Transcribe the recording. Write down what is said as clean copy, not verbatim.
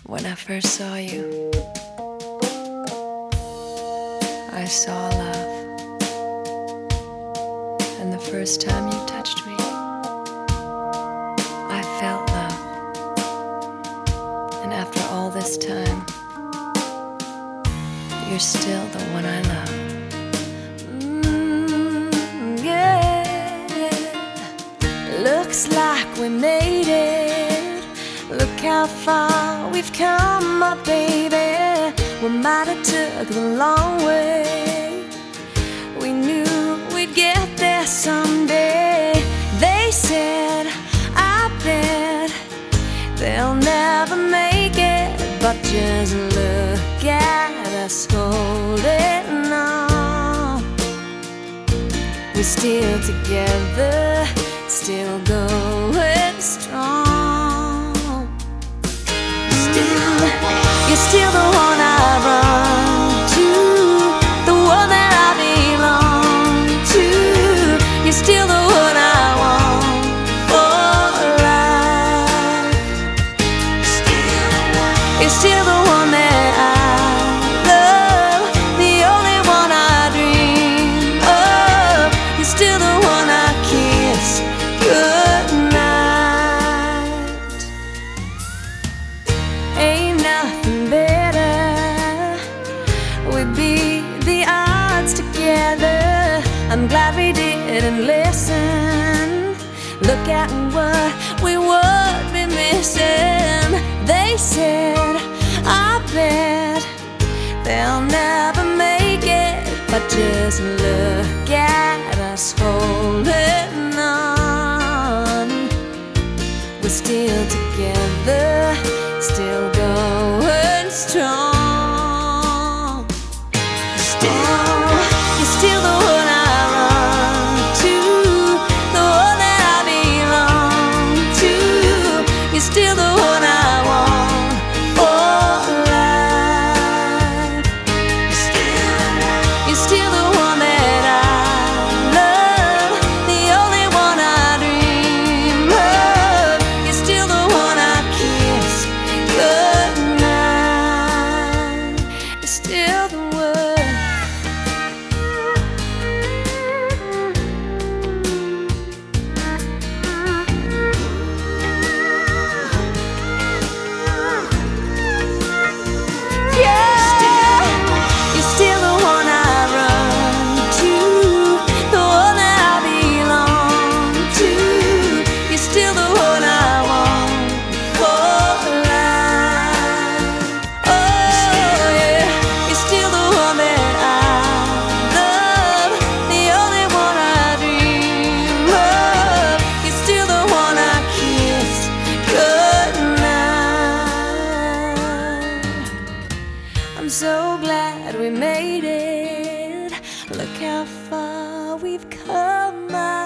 When I first saw you, I saw love. And the first time you touched me, I felt love. And after all this time, you're still the one I love. Yeah. Looks like we made it. Look how far we've come, my baby. We might have took the long way. We knew we'd get there someday. They said, I bet they'll never make it. But just look at us holding on. We're still together, still going strong. You're still the one I run to, the one that I belong to. You're still the one I want for life. You're still the one that I love, the only one I dream of. You're still the one I kiss goodnight. Ain't nothing better. We'd beat the odds together. I'm glad we didn't listen. Look at what we would be missing. They said, I bet they'll never make it. But just look at us holding on. We're still together, still going strong. You're still the one I run to, the one that I belong to. You're still the one I want for life. You're still the one that I love, the only one I dream of. You're still the one I kiss goodnight. You're still the one. I'm so glad we made it. Look how far we've come.